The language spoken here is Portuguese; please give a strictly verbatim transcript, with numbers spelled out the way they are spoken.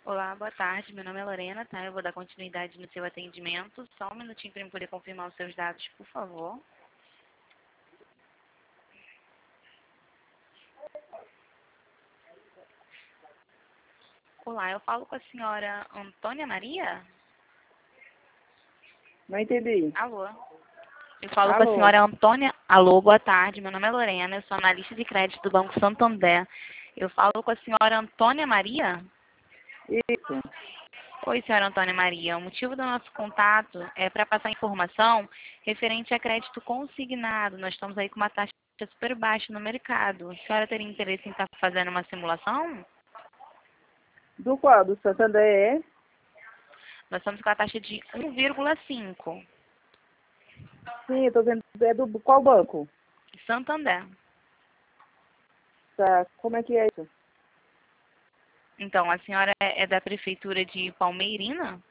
Olá, boa tarde. Meu nome é Lorena, tá? Eu vou dar continuidade no seu atendimento. Só um minutinho para eu poder confirmar os seus dados, por favor. Olá, eu falo com a senhora Antônia Maria? Não entendi. Alô? Eu falo com a Alô? senhora Antônia. Alô, boa tarde. Meu nome é Lorena, eu sou analista de crédito do Banco Santander. Eu falo com a senhora Antônia Maria? Isso. Oi, senhora Antônia Maria. O motivo do nosso contato é para passar informação referente a crédito consignado. Nós estamos aí com uma taxa super baixa no mercado. A senhora teria interesse em estar fazendo uma simulação? Do qual? Do Santander? Nós estamos com a taxa de um vírgula cinco. Sim, eu tô vendo. É do qual banco? Santander. Tá. Como é que é isso? Então, a senhora é é da prefeitura de Palmeirina?